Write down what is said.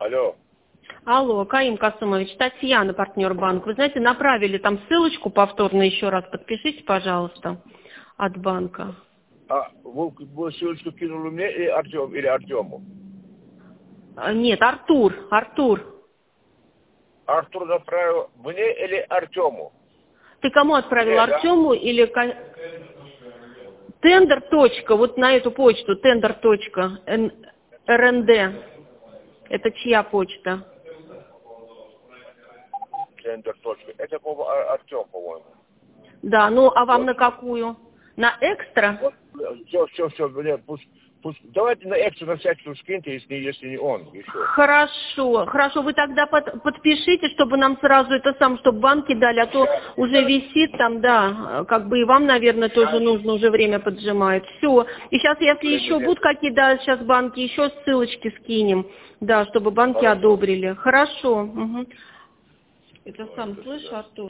Алло. Алло, Каим Касумович, Татьяна, партнер банка. Вы знаете, направили там ссылочку повторно еще раз. Подпишите, пожалуйста, от банка. А вы ссылочку кинули мне или Артему? Нет, Артур. Артур направил мне или Артему? Ты кому отправил, Мне, Артему или... Тендер. Вот на эту почту, tender.rnd. Это чья почта? Тендер. Это Артем, по-моему. Да, ну а вам Вот. на какую? На экстра? Вот. Все, пусть, давайте на экстра на всякий случай скиньте, если не он еще. Хорошо, вы тогда подпишите, чтобы нам сразу чтобы банки дали, а то уже висит там, да, как бы и вам, наверное, тоже нужно, уже время поджимает. Все, и сейчас, если еще будут какие-то, сейчас банки, еще ссылочки скинем, да, чтобы банки одобрили. Хорошо. Угу. Это сам слышишь, Артур?